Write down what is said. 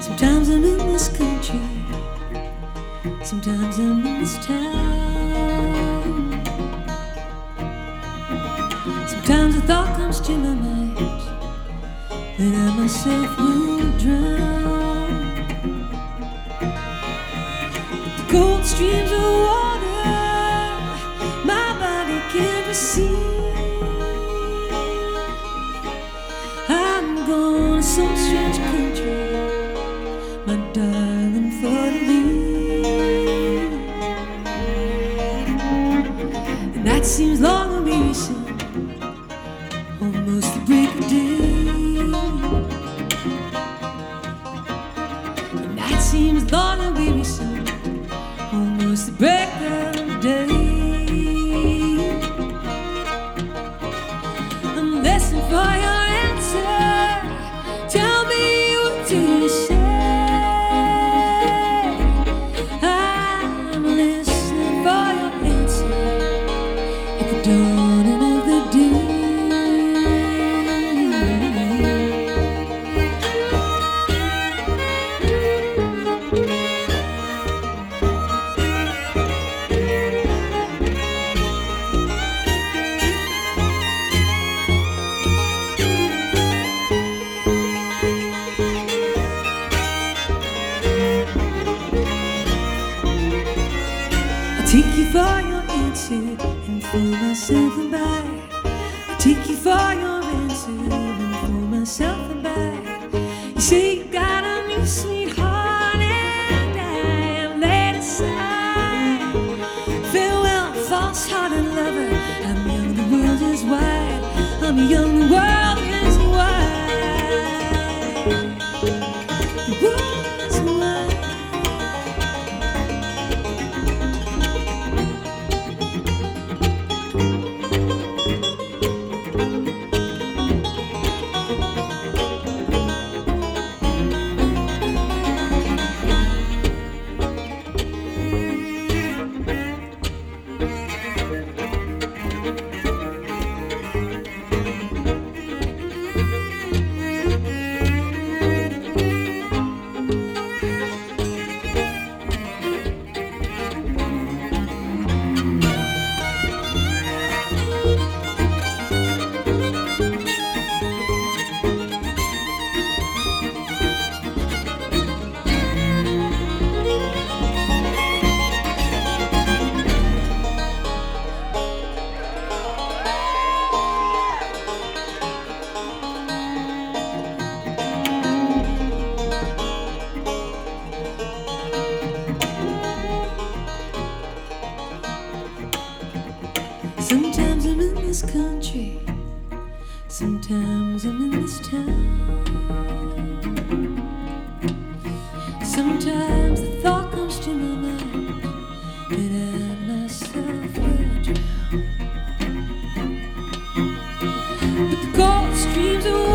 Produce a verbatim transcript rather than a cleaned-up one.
Sometimes I'm in this country, sometimes I'm in this town. Sometimes a thought comes to my mind that I myself will drown. The cold streams of water my body can't receive. I'm going to some strange country, my darling, for to leave. The night seems long and weary soon, almost the break of day. The night seems long and weary soon, almost the break of day. I'm listening for your answer. Tell me, what do you say? I'm listening for your answer at the dawning of the day. I'll take you for your answer and for myself and by. I'll take you for your answer and for myself and by. You say you got a new sweetheart and I am laid aside. Farewell, false-hearted lover. I'm young, the world is wide. I'm young, the world is wide. The world is wide. Sometimes I'm in this country, sometimes I'm in this town. Sometimes the thought comes to my mind that I myself will drown. But the cold streams of